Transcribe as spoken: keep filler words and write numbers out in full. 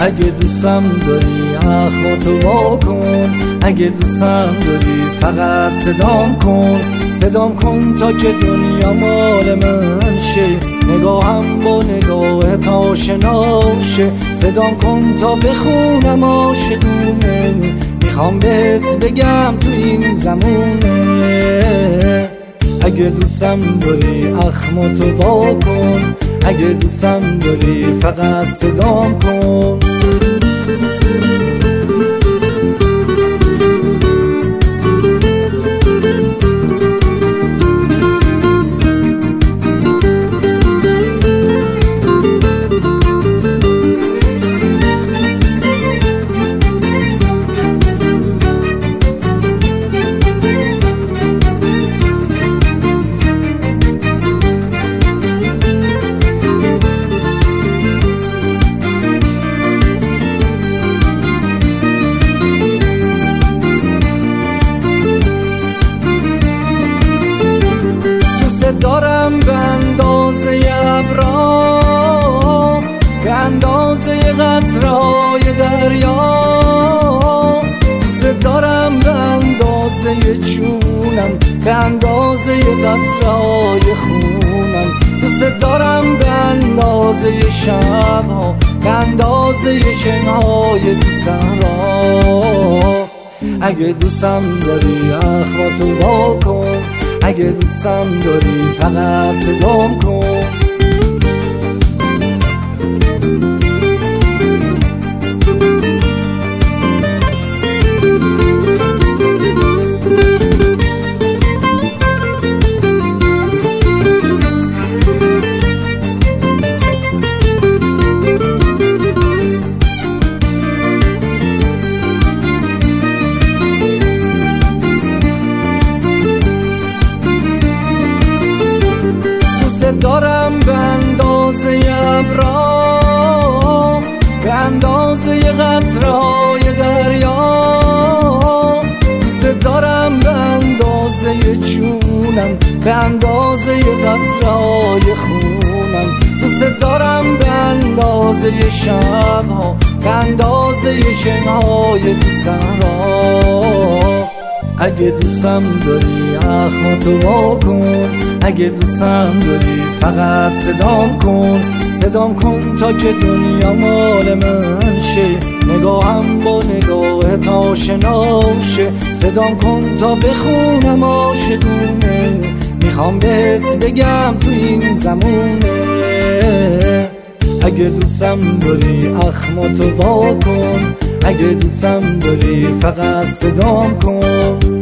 اگه دوستم داری اخماتو وا کن، اگه دوستم داری فقط صدام کن، صدام کن تا که دنیا مال من شه، نگاهم با نگاهت آشنا شه، صدام کن تا بخونم عاشقونه، میخوام بهت بگم تو این زمونه. اگه دوستم داری اخماتو وا کن، اگه دوستم داری فقط صدام کن. دارم به اندازه ابرا، به اندازه قطرهای دریا، دوست دارم به اندازه جونم، به اندازه قطرهای خونم، دوست دارم به اندازه شبها، به اندازه شنهای تو صحرا. اگه دوستم داری اخماتو وا کن، اگه دوستم داری فقط صدام کن. دارم به اندازه ابرا، به اندازه قطرهای دریا، دوست دارم به اندازه جونم، به اندازه قطرهای خونم، دوست دارم به اندازه شبها، به اندازه شنهای تو صحرا. اگه دوستم داری اخماتو وا کن، اگه دوستم داری فقط صدام کن، صدام کن تا که دنیا مال من شه، نگاهم با نگاهت آشنا شه، صدام کن تا بخونم عاشقونه، میخوام بهت بگم تو این زمونه. اگه دوستم داری اخماتو وا کن، اگه دوستم داری فقط صدام کن.